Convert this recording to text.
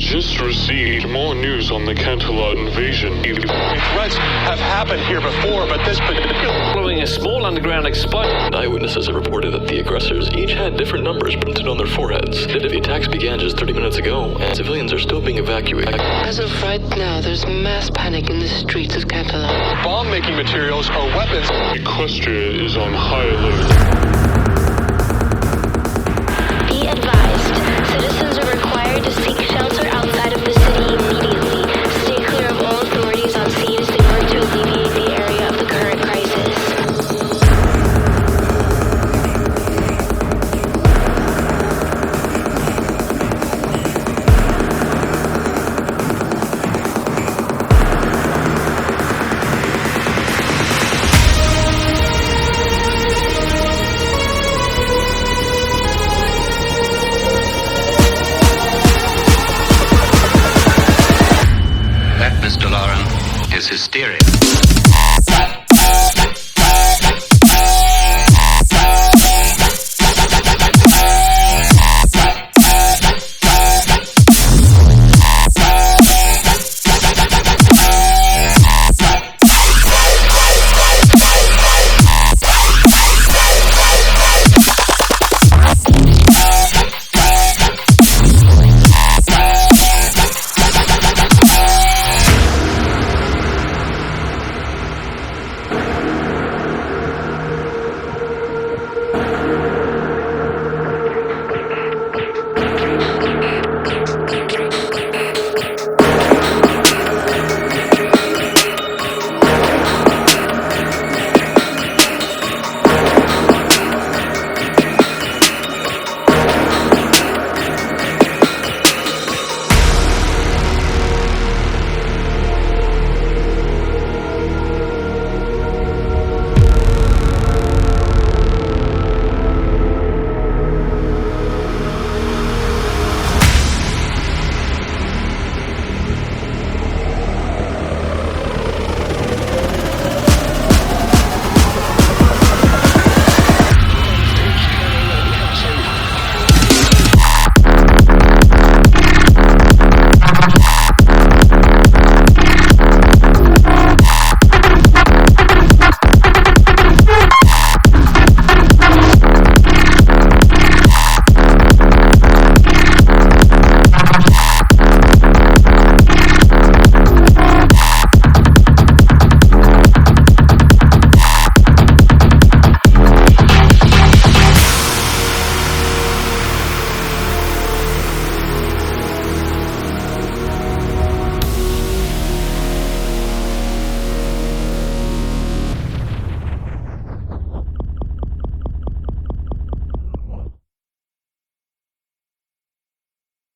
just received more news on the Canterlot invasion. Threats have happened here before, but this particular... Following a small underground explosion. Eyewitnesses have reported that the aggressors each had different numbers printed on their foreheads. The attacks began just 30 minutes ago, and civilians are still being evacuated. As of right now, there's mass panic in the streets of Canterlot. Bomb-making materials or weapons... Equestria is on high alert. Be advised, citizens are required to seek shelter outside of the city immediately. Stay clear of all authorities on scene as they work to alleviate the area of the current crisis. Mr. Lauren is hysteria.